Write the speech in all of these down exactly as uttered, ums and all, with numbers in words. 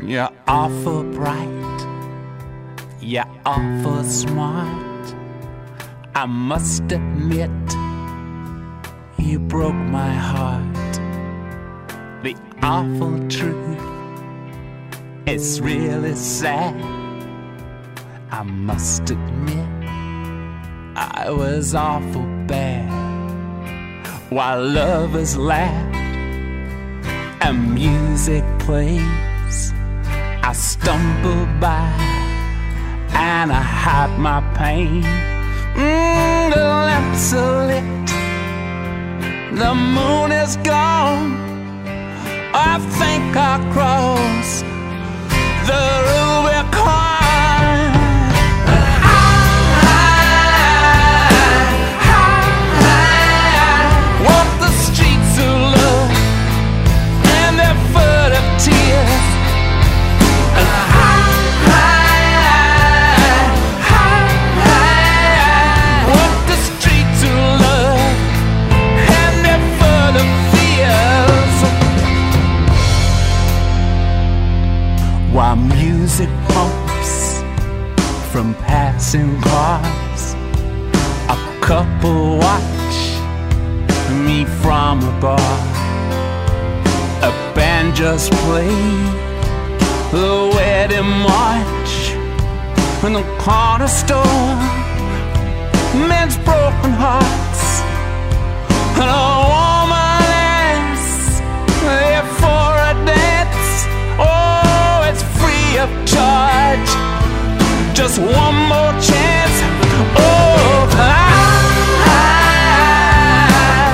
You're awful bright, you're awful smart. I must admit, you broke my heart. The awful truth, it's really sad. I must admit, I was awful bad. While lovers laugh and music plays, I stumble by and I hide my pain. Mm, the lamps are lit, the moon is gone. I think I'll cross the Rubicon. While music pumps from passing cars, a couple watch me from a bar. A band just played the wedding march in the corner store. Men's broken hearts and a woman asks if for a dance. Oh, it's free of charge. Just one more chance. Oh, I, I,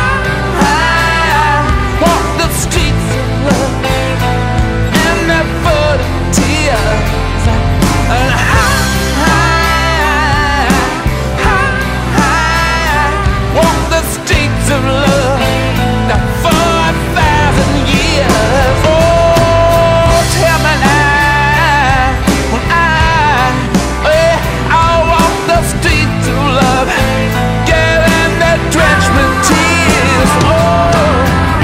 I, I walk the streets of love and they're full of tears. And I, I, I, I walk the streets of love for a thousand years. Oh, tell me now, when I, eh, I walk the streets of love, getting that drench with tears. Oh.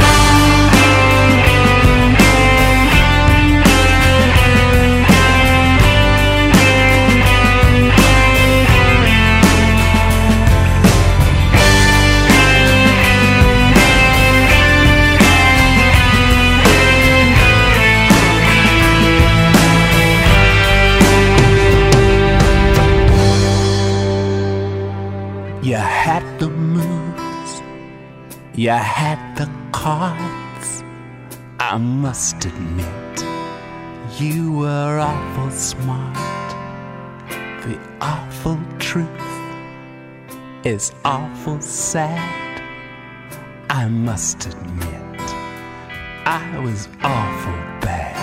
You had the moves, you had the cards. I must admit, you were awful smart. The awful truth is awful sad. I must admit, I was awful bad.